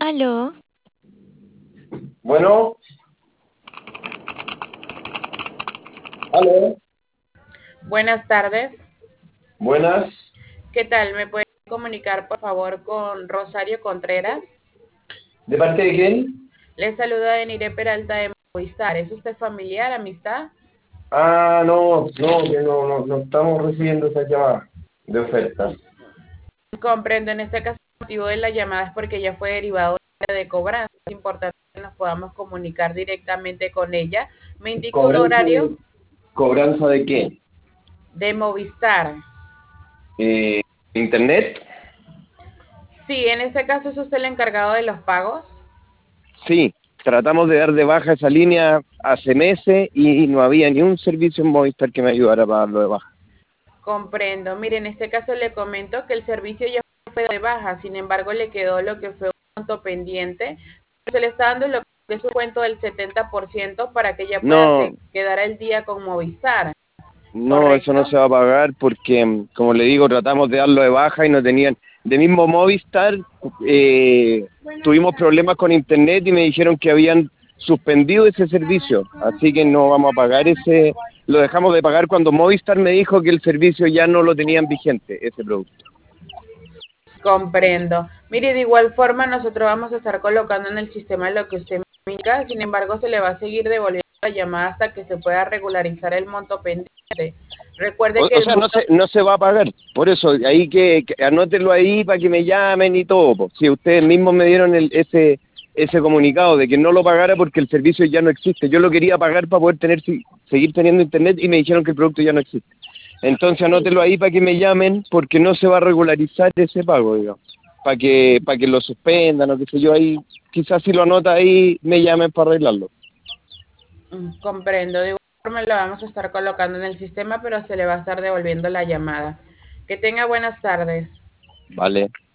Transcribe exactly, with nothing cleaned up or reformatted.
Aló, Bueno, aló, Buenas tardes. buenas. ¿Qué tal? ¿Me puede comunicar, por favor, con Rosario Contreras? ¿De parte de quién? Le saluda Denire Peralta de Movistar. ¿Es usted familiar, amistad? Ah, no, no, que no, no, no estamos recibiendo esa llamada de oferta. Comprendo. En este caso, el motivo de la llamada es porque ya fue derivado de cobranza. Es importante que nos podamos comunicar directamente con ella. Me indica un ¿Cobranza horario de, cobranza de qué? de Movistar. Eh, ¿Internet? Sí, en este caso es usted el encargado de los pagos. Sí, tratamos de dar de baja esa línea hace meses y no había ni un servicio en Movistar que me ayudara para darlo de baja. Comprendo. Mire, en este caso le comento que el servicio ya fue de baja, sin embargo le quedó lo que fue un monto pendiente. Se le está dando lo que es un cuento del setenta por ciento para que ya pueda No, te- quedar al día con Movistar, no, eso no ¿correcto? se va a pagar porque, mm, como le digo, tratamos de darlo de baja y no tenían. De mismo Movistar, eh, tuvimos problemas con Internet y me dijeron que habían suspendido ese servicio, así que no vamos a pagar ese, lo dejamos de pagar cuando Movistar me dijo que el servicio ya no lo tenían vigente, ese producto. Comprendo. Mire, de igual forma nosotros vamos a estar colocando en el sistema lo que usted me indica, sin embargo se le va a seguir devolviendo la llamada hasta que se pueda regularizar el monto pendiente. Recuerde O, que o el sea, no monto se, no se va a pagar, por eso, ahí que, que anótenlo ahí para que me llamen y todo, po. Si ustedes mismos me dieron el, ese ese comunicado de que no lo pagara porque el servicio ya no existe. Yo lo quería pagar para poder tener si- seguir teniendo internet y me dijeron que el producto ya no existe. Entonces anótelo ahí para que me llamen porque no se va a regularizar ese pago, digamos. Para que, para que lo suspendan o qué sé yo, ahí quizás si lo anota ahí me llamen para arreglarlo. Mm, comprendo. De igual forma lo vamos a estar colocando en el sistema, pero se le va a estar devolviendo la llamada. Que tenga buenas tardes. Vale.